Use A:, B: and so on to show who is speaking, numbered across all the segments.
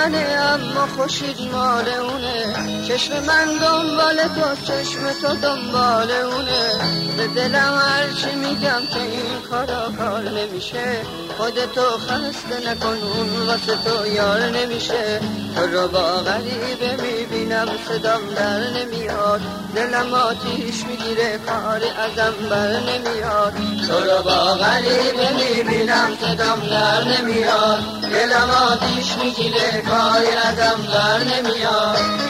A: منه اما خورشید مال اونه، چشم من دنبال تو، چشم تو دنبال اونه. به دلم هرچی میگم که این کار نمیشه، خودتو خسته نکن اون واسه تو یار نمیشه. تو رو با غریبه میبینم صدام در نمیاد، دلم آتیش میگیره کاری ازم بر نمیاد. تو رو با غریبه میبینم صدام در نمیاد، دلم آتیش میگیره کاری ازم بر نمیاد.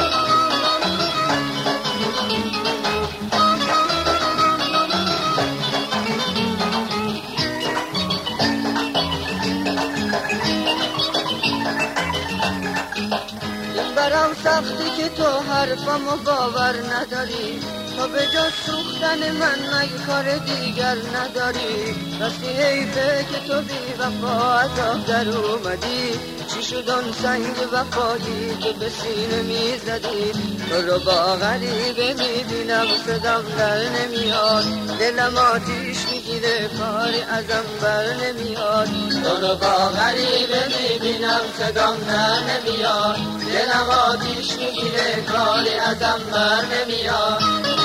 A: برام سختی که تو حرفمو باور نداری، تو به جز سوختن من مگه کار دیگر نداری. راستی حیفه که تو بی وفا از آب در اومدی، چی شد اون سنگ وفایی که به سینه میزدی. تو رو با غریبه میبینم صدام در نمیاد، دلم آتیش میگیره کاری ازم بر نمیاد. تو رو با غریبه میبینم صدام در نمیاد، دلم آتیش میگیره کاری ازم بر نمیاد.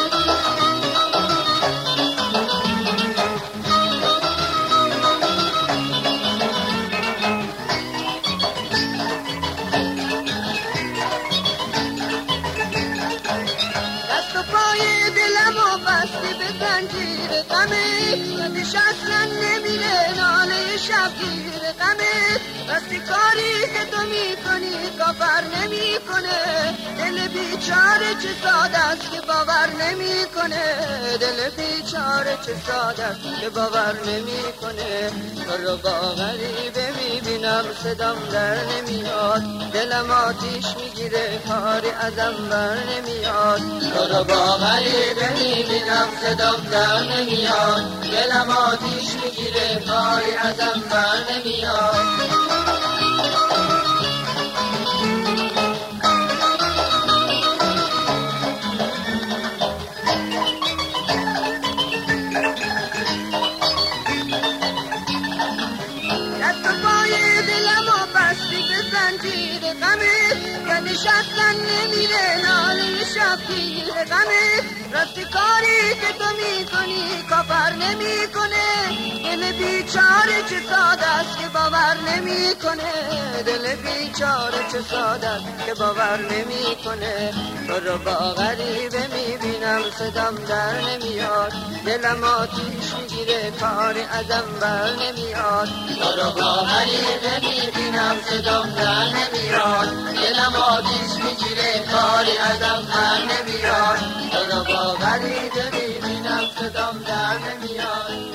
A: دست و پای دلمو بستی به زنجیر غمت، یادش اصلا نمیره ناله شبگیر غمت. راستی کاری که تو میکنی کافر نمیکنه، دل بیچاره چه ساده است که باور نمیکنه، دل بیچاره چه ساده است که باور نمیکنه. تو رو با غریبه میبینم صدام در نمیاد، دلم آتیش میگیره کاری ازم بر نمیاد. تو رو با غریبه میبینم صدام در نمیاد، دلم آتیش میگیره کاری ازم بر نمیاد. زنجیر غمت، یادش اصلا نمیره ناله شبگیر غمت. راستی کاری که تو میکنی کافر نمیکنه، دل بیچاره چه ساده است که باور نمیکنه، دل بیچاره چه ساده است که باور نمیکنه. تو رو با غریبه میبینم صدام در نمیاد، دلم آتیش میگیره کاری ازم بر نمیاد. تو رو با غریبه میبینم صدام در نمیاد، دلم آتیش میگیره کاری ازم بر نمیاد. تو رو با غریبه میبینم صدام در نمیاد.